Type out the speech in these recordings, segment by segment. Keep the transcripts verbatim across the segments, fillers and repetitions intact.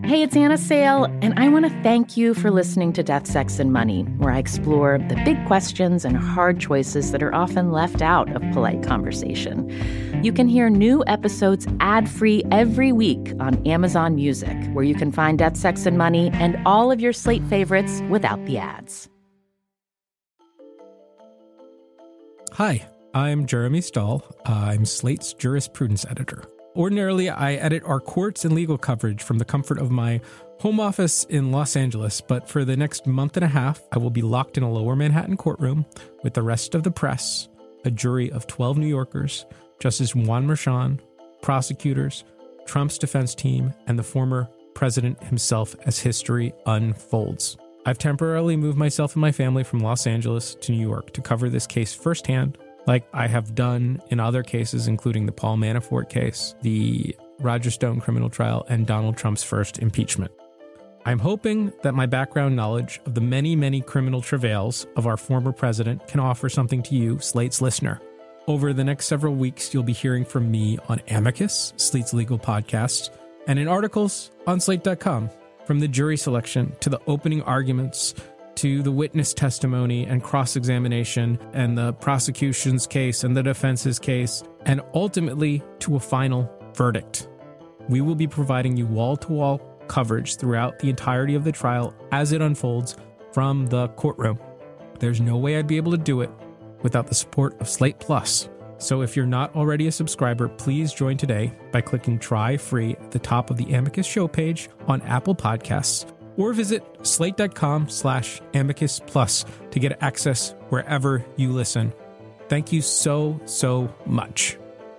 Hey, it's Anna Sale, and I want to thank you for listening to Death, Sex, and Money, where I explore the big questions and hard choices that are often left out of polite conversation. You can hear new episodes ad-free every week on Amazon Music, where you can find Death, Sex, and Money and all of your Slate favorites without the ads. Hi, I'm Jeremy Stahl. I'm Slate's jurisprudence editor. Ordinarily, I edit our courts and legal coverage from the comfort of my home office in Los Angeles, but for the next month and a half, I will be locked in a lower Manhattan courtroom with the rest of the press, a jury of twelve New Yorkers, Justice Juan Merchan, prosecutors, Trump's defense team, and the former president himself as history unfolds. I've temporarily moved myself and my family from Los Angeles to New York to cover this case firsthand, like I have done in other cases, including the Paul Manafort case, the Roger Stone criminal trial, and Donald Trump's first impeachment. I'm hoping that my background knowledge of the many, many criminal travails of our former president can offer something to you, Slate's listener. Over the next several weeks, you'll be hearing from me on Amicus, Slate's legal podcast, and in articles on Slate dot com, from the jury selection to the opening arguments to the witness testimony and cross-examination and the prosecution's case and the defense's case, and ultimately to a final verdict. We will be providing you wall-to-wall coverage throughout the entirety of the trial as it unfolds from the courtroom. There's no way I'd be able to do it without the support of Slate Plus. So if you're not already a subscriber, please join today by clicking Try Free at the top of the Amicus show page on Apple Podcasts, or visit slate.com slash amicus plus to get access wherever you listen. Thank you so, so much.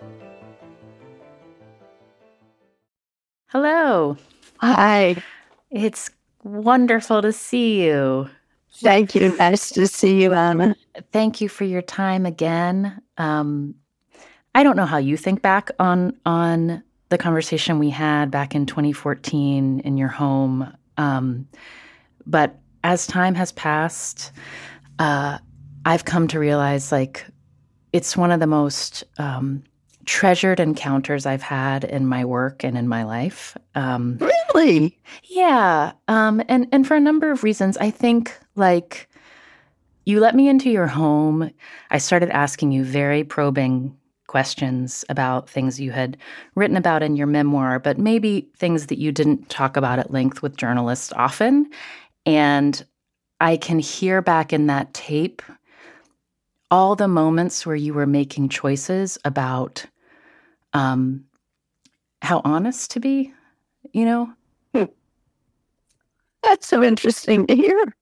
Hello. Hi. It's wonderful to see you. Thank you. Nice to see you, Anna. Thank you for your time again. Um, I don't know how you think back on on the conversation we had back in twenty fourteen in your home. Um, but as time has passed, uh, I've come to realize, like, it's one of the most um, treasured encounters I've had in my work and in my life. Um, really? Yeah. Um, and, and for a number of reasons. I think, like, you let me into your home. I started asking you very probing questions about things you had written about in your memoir, but maybe things that you didn't talk about at length with journalists often. And I can hear back in that tape all the moments where you were making choices about um, how honest to be, you know? Hmm. That's so interesting to hear.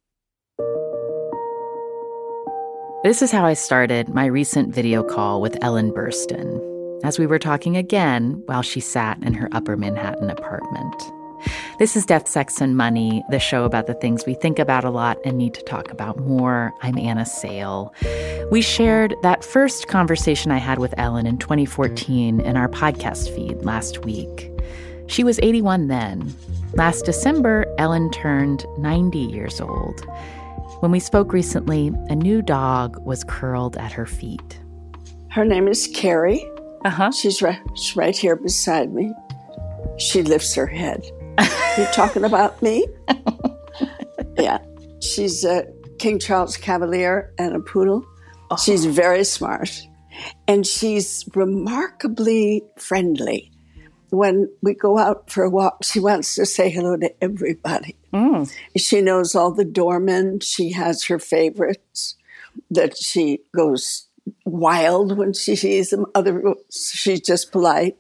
This is how I started my recent video call with Ellen Burstyn, as we were talking again while she sat in her Upper Manhattan apartment. This is Death, Sex, and Money, the show about the things we think about a lot and need to talk about more. I'm Anna Sale. We shared that first conversation I had with Ellen in twenty fourteen in our podcast feed last week. She was eighty-one then. Last December, Ellen turned ninety years old. When we spoke recently, a new dog was curled at her feet. Her name is Carrie. Uh-huh. She's right, she's right here beside me. She lifts her head. You talking about me? Yeah. She's a King Charles Cavalier and a poodle. Oh. She's very smart. And she's remarkably friendly. When we go out for a walk, she wants to say hello to everybody. Mm. She knows all the doormen. She has her favorites that she goes wild when she sees them. Other, she's just polite.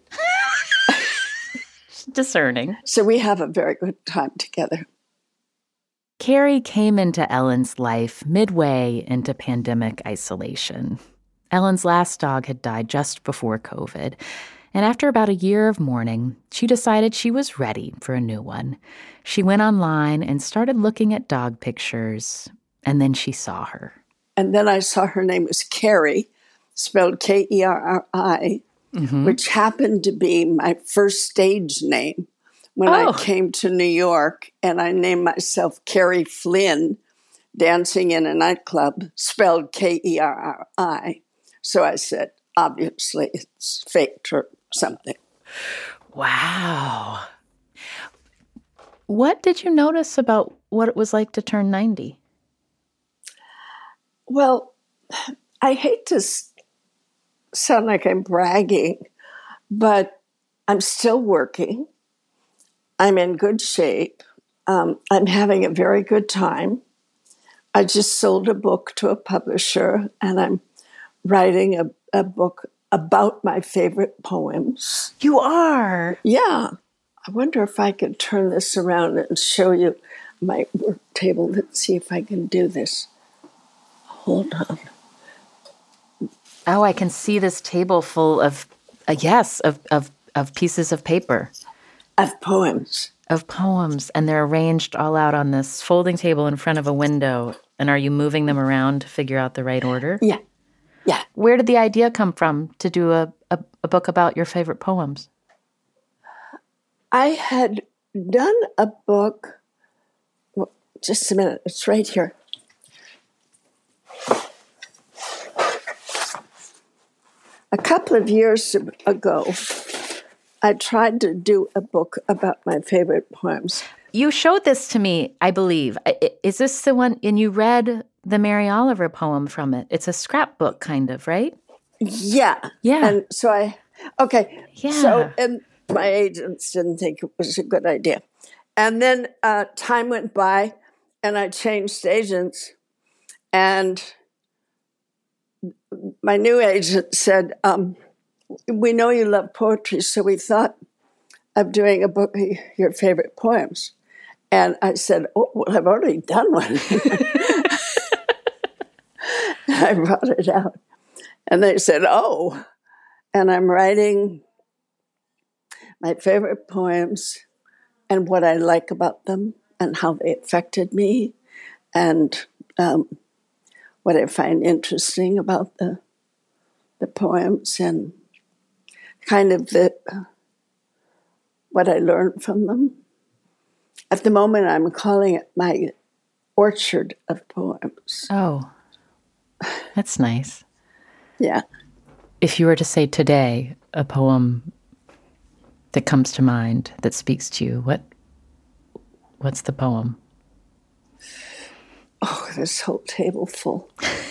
Discerning. So we have a very good time together. Carrie came into Ellen's life midway into pandemic isolation. Ellen's last dog had died just before COVID. And after about a year of mourning, she decided she was ready for a new one. She went online and started looking at dog pictures, and then she saw her. And then I saw her name was Carrie, spelled K E R R I, mm-hmm. which happened to be my first stage name when oh. I came to New York, and I named myself Carrie Flynn, dancing in a nightclub, spelled K E R R I. So I said, obviously, it's faked or something. Wow. What did you notice about what it was like to turn ninety? Well, I hate to s- sound like I'm bragging, but I'm still working. I'm in good shape. Um, I'm having a very good time. I just sold a book to a publisher, and I'm writing a, a book about my favorite poems. You are? Yeah. I wonder if I could turn this around and show you my work table. Let's see if I can do this. Hold on. Oh, I can see this table full of, uh, yes, of, of, of pieces of paper. Of poems. Of poems. And they're arranged all out on this folding table in front of a window. And are you moving them around to figure out the right order? Yeah. Yeah. Where did the idea come from to do a, a, a book about your favorite poems? I had done a book, well, just a minute, it's right here. A couple of years ago, I tried to do a book about my favorite poems. You showed this to me, I believe. Is this the one, and you read the Mary Oliver poem from it? It's a scrapbook, kind of, right? Yeah. Yeah. And so I, okay. Yeah. So, and my agents didn't think it was a good idea. And then uh, time went by, and I changed agents, and my new agent said, um, we know you love poetry, so we thought of doing a book of your favorite poems. And I said, oh, well, I've already done one. I brought it out. And they said, oh. And I'm writing my favorite poems and what I like about them and how they affected me and um, what I find interesting about the the poems and kind of the what I learned from them. At the moment, I'm calling it my orchard of poems. Oh, that's nice. Yeah. If you were to say today a poem that comes to mind that speaks to you, what what's the poem? Oh, this whole table full.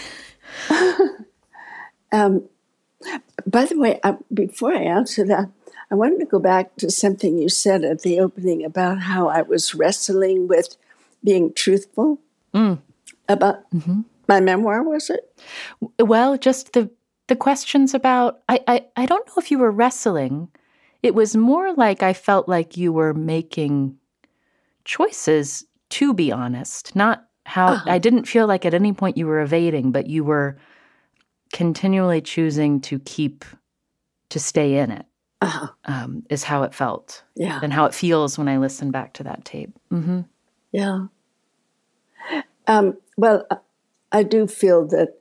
um, by the way, I, before I answer that, I wanted to go back to something you said at the opening about how I was wrestling with being truthful Mm. about Mm-hmm. my memoir, was it? Well, just the the questions about, I, I, I don't know if you were wrestling. It was more like I felt like you were making choices to be honest, not how, Uh-huh. I didn't feel like at any point you were evading, but you were continually choosing to keep, to stay in it, Uh-huh. um, is how it felt. Yeah. And how it feels when I listen back to that tape. Mm-hmm. Yeah. Um, well, I do feel that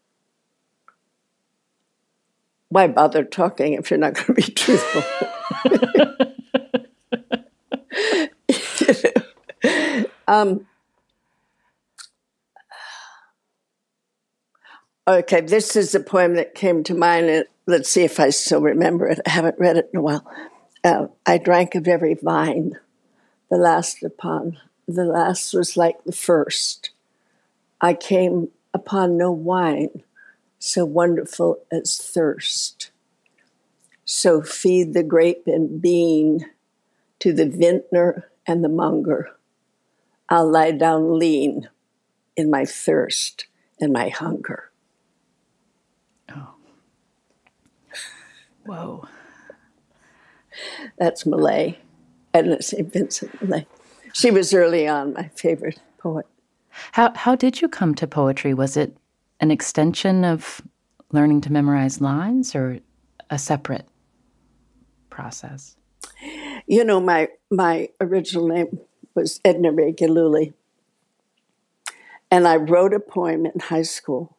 why bother talking if you're not going to be truthful? You know? um, okay, this is a poem that came to mind. And let's see if I still remember it. I haven't read it in a while. Uh, I drank of every vine, the last upon. The last was like the first. I came upon no wine so wonderful as thirst. So feed the grape and bean to the vintner and the monger. I'll lie down lean in my thirst and my hunger. Oh. Whoa. That's Millay, Edna Saint Vincent Millay. She was early on my favorite poet. How how did you come to poetry? Was it an extension of learning to memorize lines or a separate process? You know, my my original name was Edna Ray Gillooly. And I wrote a poem in high school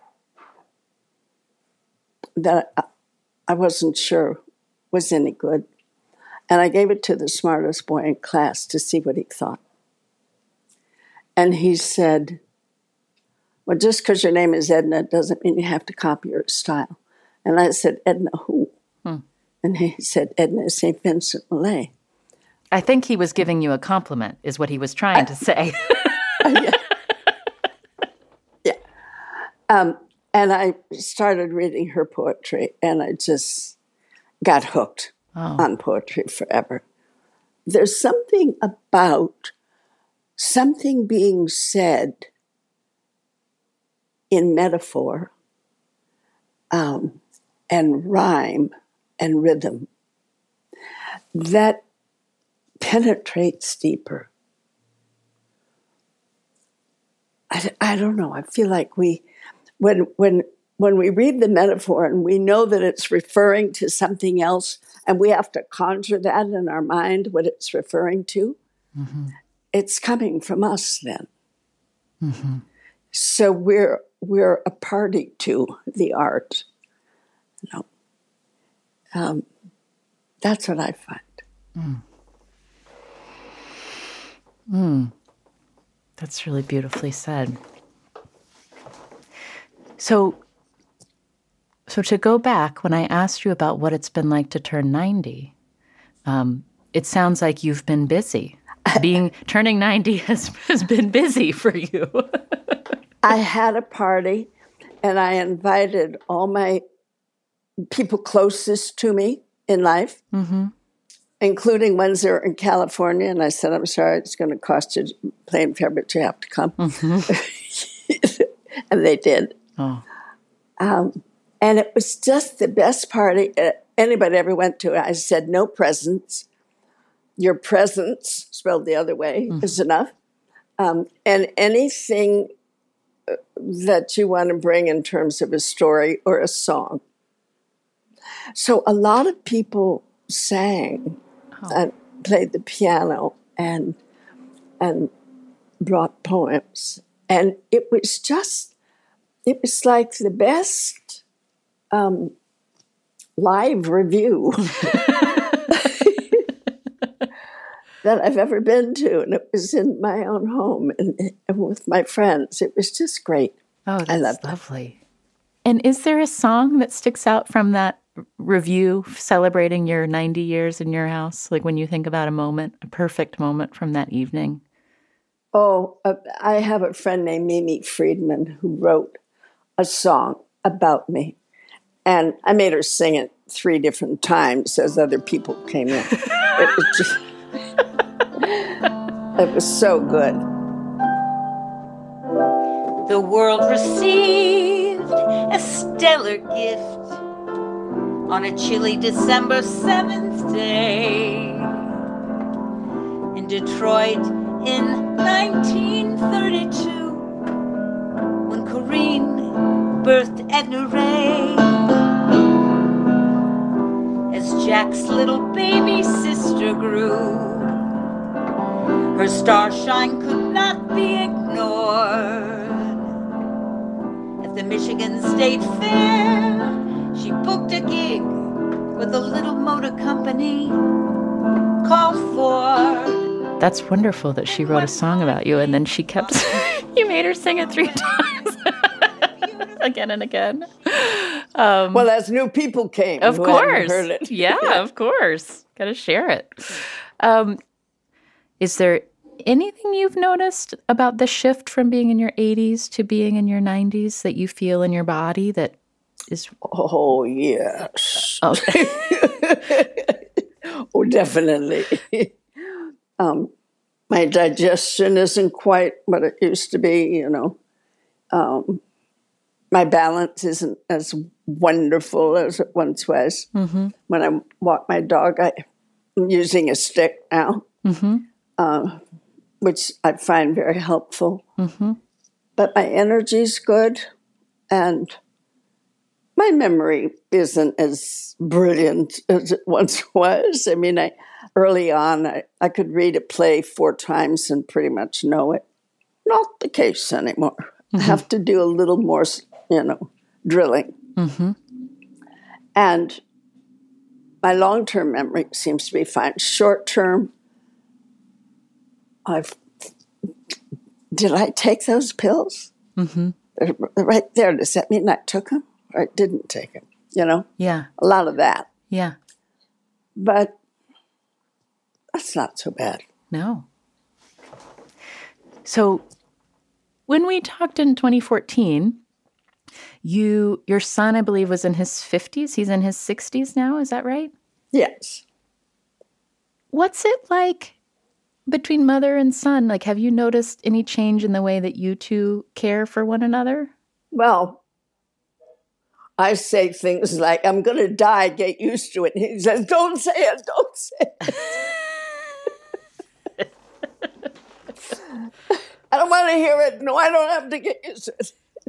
that I, I wasn't sure was any good. And I gave it to the smartest boy in class to see what he thought. And he said, well, just because your name is Edna doesn't mean you have to copy her style. And I said, Edna who? Hmm. And he said, Edna Saint Vincent Millay. I think he was giving you a compliment, is what he was trying I, to say. yeah. yeah. Um, and I started reading her poetry, and I just got hooked oh. on poetry forever. There's something about something being said in metaphor um, and rhyme and rhythm that penetrates deeper. I, I don't know. I feel like we, when when when we read the metaphor and we know that it's referring to something else, and we have to conjure that in our mind what it's referring to, mm-hmm. it's coming from us then. Mm-hmm. So we're we're a party to the art. You know, um, that's what I find. Mm. Mm. That's really beautifully said. So, so to go back, when I asked you about what it's been like to turn ninety, um, it sounds like you've been busy. Being turning ninety has, has been busy for you. I had a party, and I invited all my people closest to me in life, mm-hmm. including ones that are in California. And I said, I'm sorry, it's going to cost you plane fare, but you have to come. Mm-hmm. And they did. Oh. Um, and it was just the best party anybody ever went to. I said, no presents. Your presence, spelled the other way, mm-hmm. is enough. Um, and anything that you want to bring in terms of a story or a song. So a lot of people sang oh. and played the piano and and brought poems. And it was just, it was like the best um, live review that I've ever been to. And it was in my own home and, and with my friends. It was just great. Oh, that's I loved lovely. It. And is there a song that sticks out from that review celebrating your ninety years in your house? Like when you think about a moment, a perfect moment from that evening? Oh, uh, I have a friend named Mimi Friedman who wrote a song about me. And I made her sing it three different times as other people came in. It was just, it was so good. The world received a stellar gift on a chilly December seventh day in Detroit in nineteen thirty-two, when Corinne birthed Edna Ray. As Jack's little baby sister grew, her starshine could not be ignored. At the Michigan State Fair, she booked a gig with a little motor company called Ford. That's wonderful that she wrote a song about you, and then she kept, you made her sing it three times, again and again. Um, well, as new people came, of who course, heard it. yeah, yeah, of course, got to share it. Um, is there anything you've noticed about the shift from being in your eighties to being in your nineties that you feel in your body that is? Oh yes. Oh, oh definitely. Um, my digestion isn't quite what it used to be, you know. Um, my balance isn't as wonderful as it once was. Mm-hmm. When I walk my dog, I, I'm using a stick now, mm-hmm. uh, which I find very helpful. Mm-hmm. But my energy's good, and my memory isn't as brilliant as it once was. I mean, I... Early on, I, I could read a play four times and pretty much know it. Not the case anymore. Mm-hmm. I have to do a little more, you know, drilling. Mm-hmm. And my long-term memory seems to be fine. Short-term, I've... Did I take those pills? Mm-hmm. They're right there. Does that mean I took them or I didn't take them? You know? Yeah. A lot of that. Yeah. But That's not so bad. No. So when we talked in twenty fourteen, you your son, I believe, was in his fifties. He's in his sixties now. Is that right? Yes. What's it like between mother and son? Like, have you noticed any change in the way that you two care for one another? Well, I say things like, I'm going to die, get used to it. And he says, don't say it, don't say it. I don't want to hear it. No, I don't have to get used to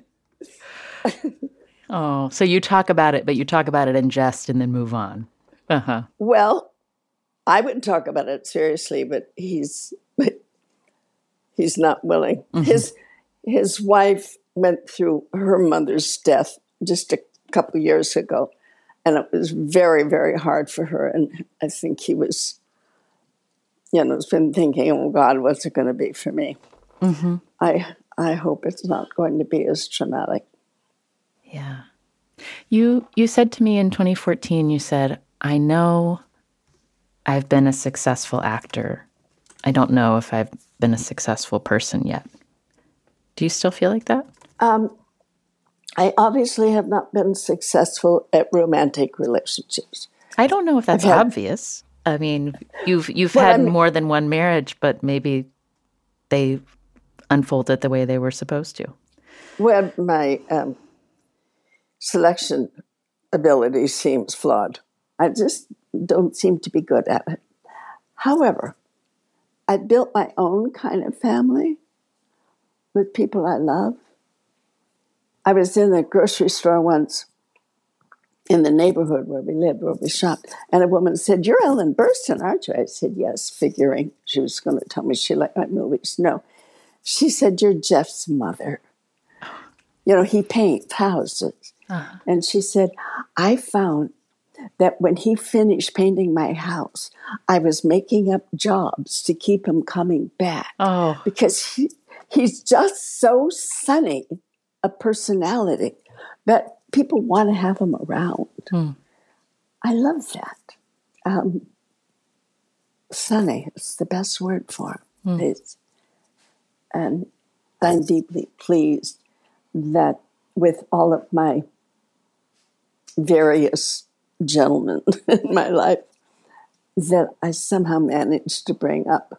it. Oh, so you talk about it, but you talk about it in jest and then move on. Uh-huh. Well, I would talk about it seriously, but he's but he's not willing. Mm-hmm. His his wife went through her mother's death just a couple of years ago, and it was very, very hard for her. And I think he was, you know, has been thinking, "Oh God, what's it going to be for me?" Mm-hmm. I I hope it's not going to be as traumatic. Yeah, you you said to me in twenty fourteen, you said, "I know I've been a successful actor. I don't know if I've been a successful person yet." Do you still feel like that? Um, I obviously have not been successful at romantic relationships. I don't know if that's had, obvious. I mean, you've you've well, had I mean, more than one marriage, but maybe they unfolded the way they were supposed to. Well, my um, selection ability seems flawed. I just don't seem to be good at it. However, I built my own kind of family with people I love. I was in a grocery store once in the neighborhood where we lived, where we shopped, and a woman said, "You're Ellen Burstyn, aren't you?" I said, "Yes," figuring she was going to tell me she liked my movies. No. She said, "You're Jeff's mother. You know, he paints houses." Uh-huh. And she said, "I found that when he finished painting my house, I was making up jobs to keep him coming back." Oh. Because he, he's just so sunny a personality that people want to have him around. Hmm. I love that. Um, sunny is the best word for him. Hmm. It's, and I'm deeply pleased that with all of my various gentlemen in my life, that I somehow managed to bring up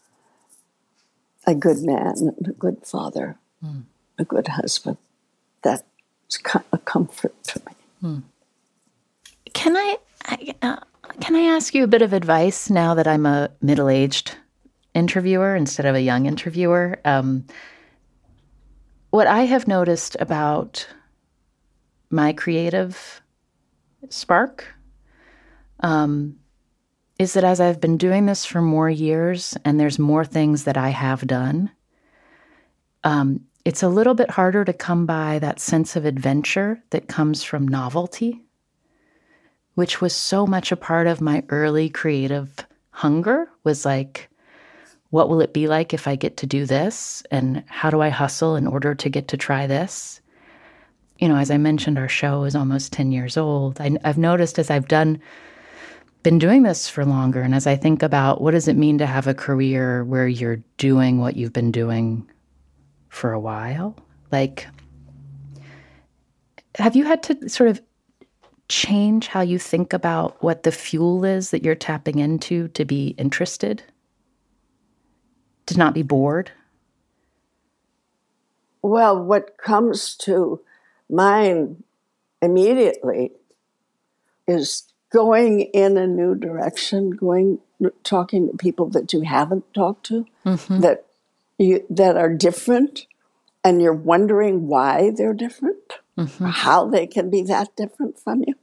a good man, and a good father, mm. a good husband. That's a comfort to me. Mm. Can I, uh, can I ask you a bit of advice now that I'm a middle-aged interviewer instead of a young interviewer? Um, what I have noticed about my creative spark um, is that as I've been doing this for more years and there's more things that I have done, um, it's a little bit harder to come by that sense of adventure that comes from novelty, which was so much a part of my early creative hunger, was like, what will it be like if I get to do this? And how do I hustle in order to get to try this? You know, as I mentioned, our show is almost ten years old. I, I've noticed as I've done, been doing this for longer, and as I think about what does it mean to have a career where you're doing what you've been doing for a while, like, have you had to sort of change how you think about what the fuel is that you're tapping into to be interested? To not be bored? Well, what comes to mind immediately is going in a new direction, going, talking to people that you haven't talked to, mm-hmm. that you, that are different, and you're wondering why they're different, mm-hmm. or how they can be that different from you.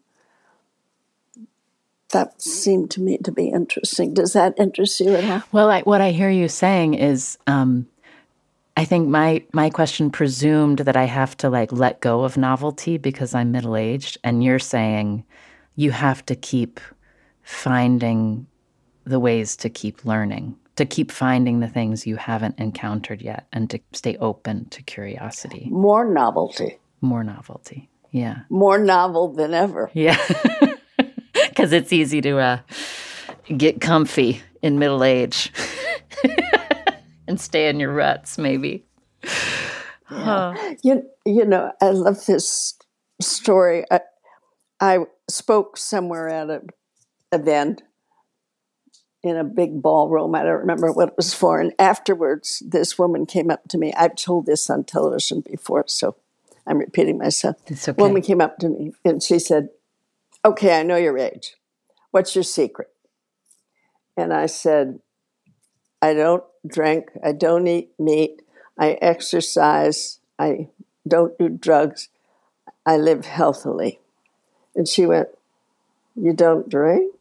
That seemed to me to be interesting. Does that interest you at all? Well, I, what I hear you saying is, um, I think my my question presumed that I have to like let go of novelty because I'm middle-aged, and you're saying you have to keep finding the ways to keep learning, to keep finding the things you haven't encountered yet, and to stay open to curiosity. More novelty. More novelty, yeah. More novel than ever. Yeah. Because it's easy to uh, get comfy in middle age and stay in your ruts, maybe. Yeah. Huh. You, you know, I love this story. I, I spoke somewhere at an event in a big ballroom. I don't remember what it was for. And afterwards, this woman came up to me. I've told this on television before, so I'm repeating myself. It's okay. Woman came up to me and she said, okay, I know your age. What's your secret? And I said, I don't drink. I don't eat meat. I exercise. I don't do drugs. I live healthily. And she went, you don't drink?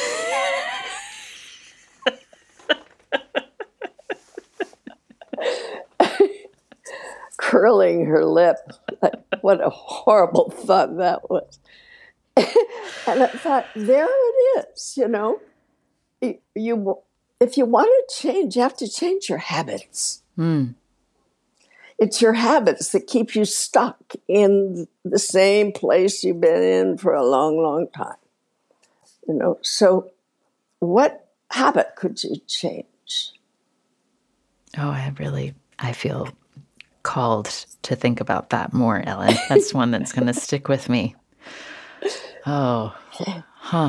Curling her lip. Like, what a horrible thought that was. And I thought, there it is, you know. You, you if you want to change, you have to change your habits. Mm. It's your habits that keep you stuck in the same place you've been in for a long, long time. You know, so what habit could you change? Oh, I really, I feel called to think about that more, Ellen. That's one that's going to stick with me. Oh, huh.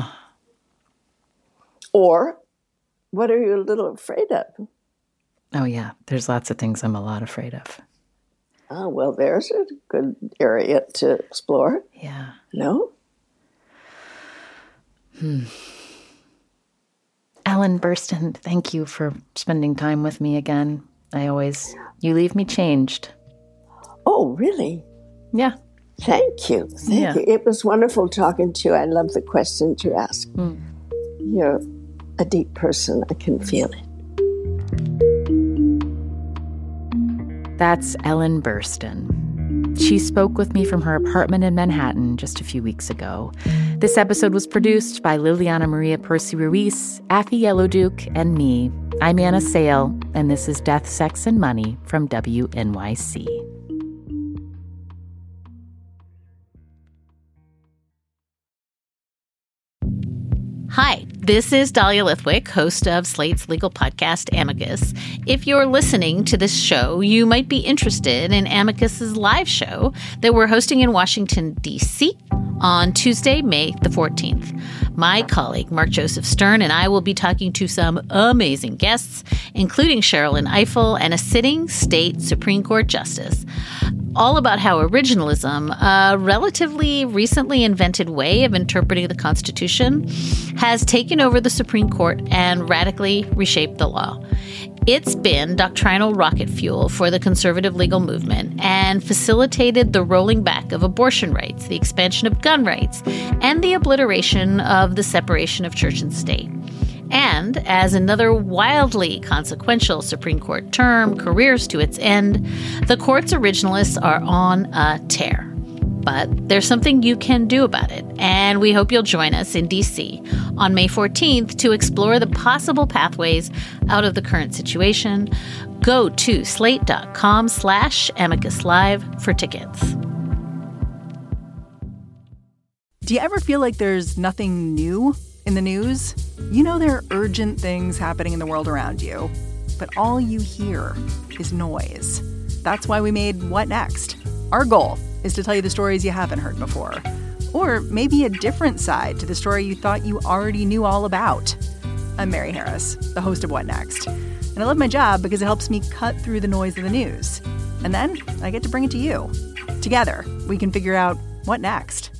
Or what are you a little afraid of? Oh, yeah. There's lots of things I'm a lot afraid of. Oh, well, there's a good area to explore. Yeah. No? Hmm. Ellen Burstyn, thank you for spending time with me again. I always, you leave me changed. Oh, really? Yeah. Thank you. Thank yeah. you. It was wonderful talking to you. I love the questions you ask. Mm. You're a deep person. I can feel it. That's Ellen Burstyn. She spoke with me from her apartment in Manhattan just a few weeks ago. This episode was produced by Liliana Maria Percy Ruiz, Afi Yellowduke, and me. I'm Anna Sale, and this is Death, Sex, and Money from W N Y C. Hi, this is Dahlia Lithwick, host of Slate's legal podcast, Amicus. If you're listening to this show, you might be interested in Amicus's live show that we're hosting in Washington, D C on Tuesday, May the fourteenth. My colleague, Mark Joseph Stern, and I will be talking to some amazing guests, including Sherrilyn Ifill and a sitting state Supreme Court justice, all about how originalism, a relatively recently invented way of interpreting the Constitution, has taken over the Supreme Court and radically reshaped the law. It's been doctrinal rocket fuel for the conservative legal movement and facilitated the rolling back of abortion rights, the expansion of gun rights, and the obliteration of the separation of church and state. And as another wildly consequential Supreme Court term careers to its end, the court's originalists are on a tear. But there's something you can do about it, and we hope you'll join us in D C on May fourteenth to explore the possible pathways out of the current situation. Go to slate.com slash amicus live for tickets. Do you ever feel like there's nothing new in the news? You know there are urgent things happening in the world around you, but all you hear is noise. That's why we made What Next? Our goal is to tell you the stories you haven't heard before, or maybe a different side to the story you thought you already knew all about. I'm Mary Harris, the host of What Next? And I love my job because it helps me cut through the noise of the news. And then I get to bring it to you. Together, we can figure out what next.